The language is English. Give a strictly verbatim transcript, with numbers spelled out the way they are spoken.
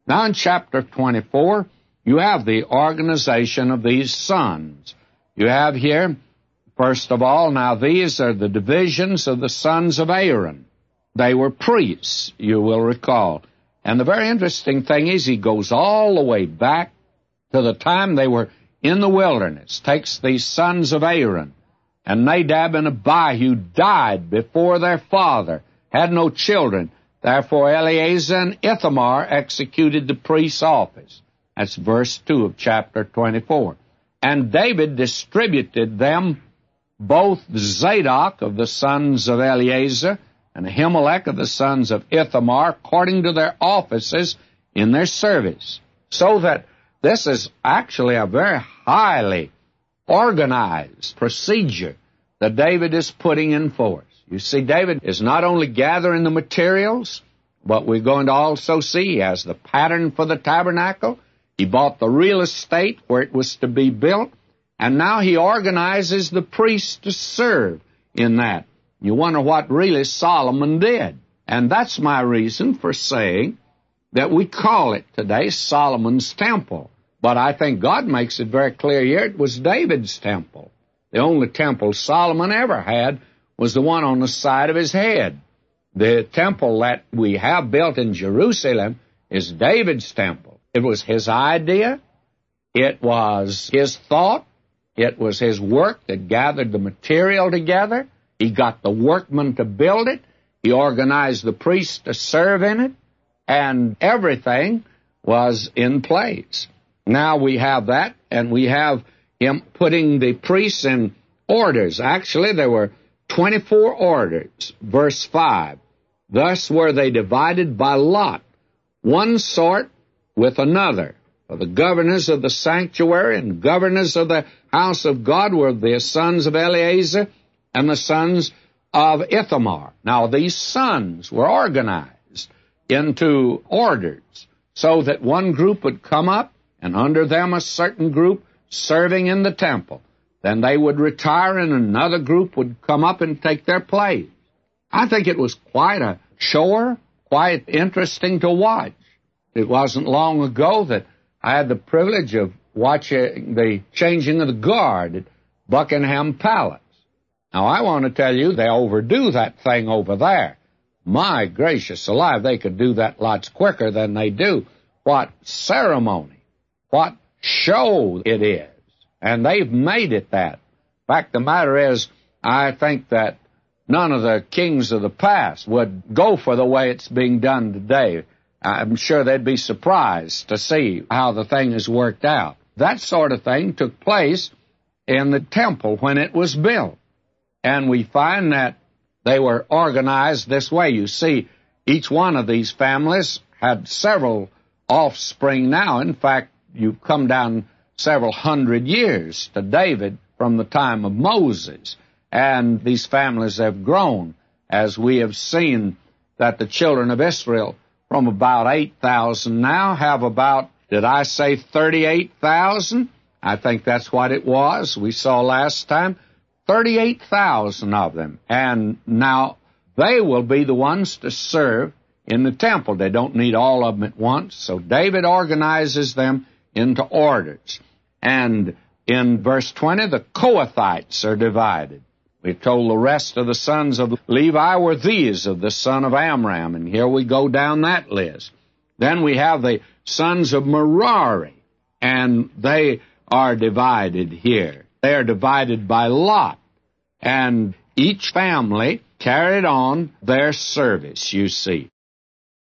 Now in chapter twenty-four, you have the organization of these sons. You have here, first of all, now these are the divisions of the sons of Aaron. They were priests, you will recall. And the very interesting thing is he goes all the way back to the time they were in the wilderness, takes these sons of Aaron, and Nadab and Abihu died before their father, had no children. Therefore Eleazar and Ithamar executed the priest's office. That's verse two of chapter twenty-four. And David distributed them both Zadok of the sons of Eleazar and Ahimelech of the sons of Ithamar according to their offices in their service. So that this is actually a very highly organized procedure that David is putting in force. You see, David is not only gathering the materials, but we're going to also see he has the pattern for the tabernacle. He bought the real estate where it was to be built, and now he organizes the priests to serve in that. You wonder what really Solomon did. And that's my reason for saying that we call it today Solomon's temple. But I think God makes it very clear here it was David's temple. The only temple Solomon ever had was the one on the side of his head. The temple that we have built in Jerusalem is David's temple. It was his idea. It was his thought. It was his work that gathered the material together. He got the workmen to build it. He organized the priests to serve in it. And everything was in place. Now we have that, and we have him putting the priests in orders. Actually, there were twenty-four orders. Verse five. Thus were they divided by lot, one sort with another. For the governors of the sanctuary and governors of the house of God were the sons of Eleazar and the sons of Ithamar. Now, these sons were organized into orders so that one group would come up, and under them a certain group serving in the temple. Then they would retire, and another group would come up and take their place. I think it was quite a chore, quite interesting to watch. It wasn't long ago that I had the privilege of watching the changing of the guard at Buckingham Palace. Now, I want to tell you, they overdo that thing over there. My gracious alive, they could do that lots quicker than they do. What ceremony, what show it is. And they've made it that. In fact, the matter is, I think that none of the kings of the past would go for the way it's being done today. I'm sure they'd be surprised to see how the thing has worked out. That sort of thing took place in the temple when it was built. And we find that they were organized this way. You see, each one of these families had several offspring now. In fact, you've come down several hundred years to David from the time of Moses. And these families have grown, as we have seen that the children of Israel, from about eight thousand now, have about, did I say thirty-eight thousand? I think that's what it was. We saw last time, thirty-eight thousand of them. And now they will be the ones to serve in the temple. They don't need all of them at once. So David organizes them into orders. And in verse twenty, the Kohathites are divided. We're told the rest of the sons of Levi were these of the son of Amram. And here we go down that list. Then we have the sons of Merari, and they are divided here. They are divided by lot. And each family carried on their service, you see.